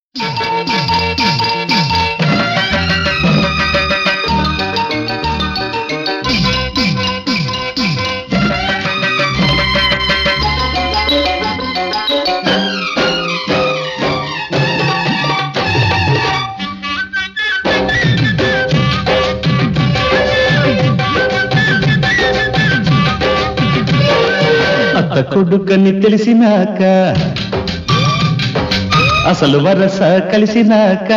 అత్త కొడుకని తెలిసినాక అసలు వరస కలిసినాక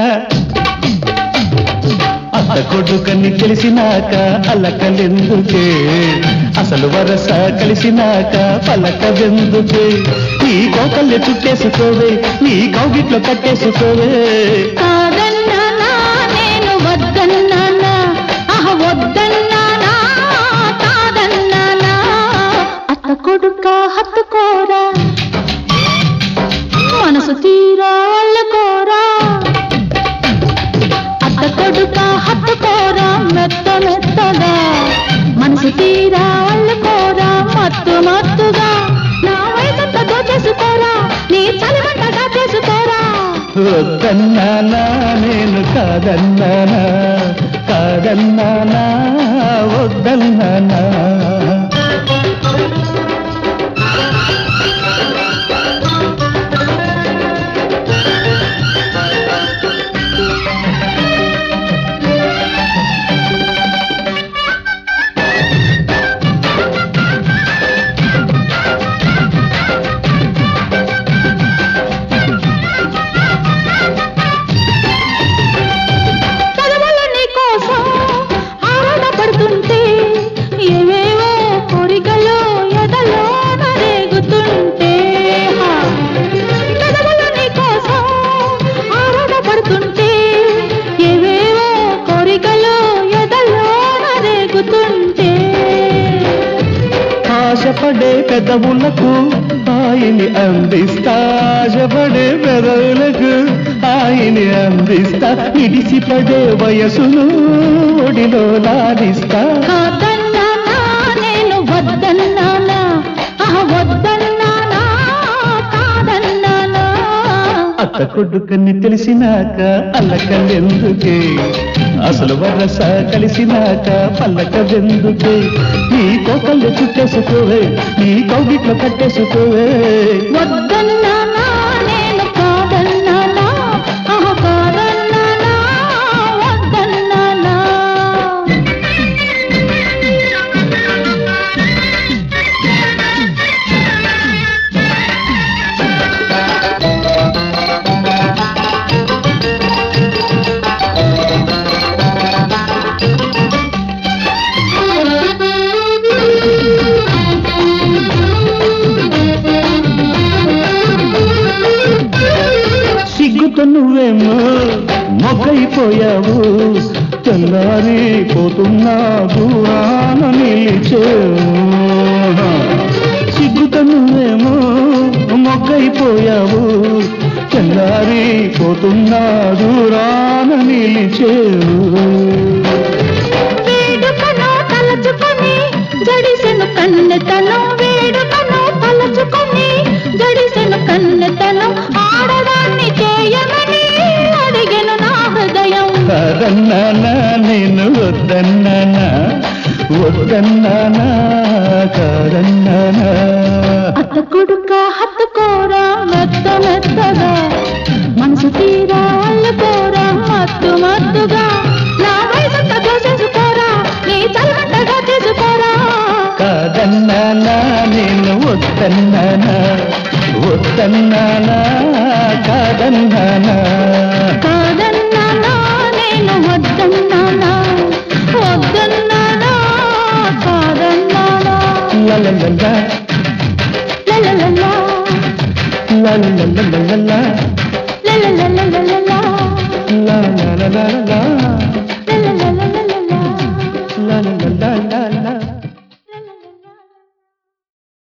అత్త కొడుకని తెలిసినాక అలకలెందుకే అసలు వరస కలిసినాక పలకవెందుకే నీ కోకల్ని చుట్టేసుకోవే నీ కౌగిట్లో కట్టేసుకోవే కాదన్నానా నేను వద్దన్నానా వద్దన్నానా కాదన్నానా అత్త కొడుక హత్తుకోరా మనసు తీరా అల్లుకోరా అత్త కొడుక హత్తుకోరా మెత్త మెత్తగా మనసు తీరా అల్లుకోరా మత్తు మత్తుగా నా వయసంతా దోచేసుకోరా నీ చలిమంటగా చేసుకోరా వద్దన్నానా నేను కాదన్నానా కాదన్నానా వద్దన్నానా ఆశపడే పెదవులకు ఆయని అందిస్తా ఆశపడే పెదవులకు ఆయని అందిస్తా ఇడిసిపడే వయసును ఒడిలో లాలిస్తా కాదన్నానా నేను వద్దన్నానా వద్దన్నానా కాదన్నానా అత్త కొడుకని తెలిసినాక అల్లకలెందుకే అసలు వరస కలిసినాక పల్లకవెందుకే నీ కోకళ్ళు చుట్టేసుకోవే నీ కౌగిట్లో కట్టేసుకోవే వద్దన్నానా నేను కాదన్నానా కాదన్నానా వద్దన్నానా సిగ్గుతో నువ్వేమో మొగ్గైపోయావు తెల్లారిపోతున్నా దూరాన నిలిచేవు సిగ్గుతో నువ్వేమో మొగ్గైపోయావు తెల్లారిపోతున్నా దూరాన నిలిచేవు వేడుకను తలచుకొని జడిసెను కన్నెతనం వేడుకను తలచుకొని జడిసెను కన్నెతనం ఆడదాన్ని చేయమని అడిగెను నా హృదయం కాదన్నానా నేను వద్దన్నానా వద్దన్నానా కాదన్నానా అత్త కొడుక హత్తుకోరా మెత్త మెత్తగా మనసు తీరా అల్లుకోరా మత్తు మత్తుగా నా వయసంతా దోసేసుకోరా నీ తలమంటగా చేసుకోరా కాదన్నానా నేను వద్దన్నానా వద్దన్నానా కాదన్నానా కాదన్నానా నేను వద్దన్నానా వద్దన్నానా కాదన్నానా లలలలా లలలలా లలలలలలా లలలలలలా లలలలలా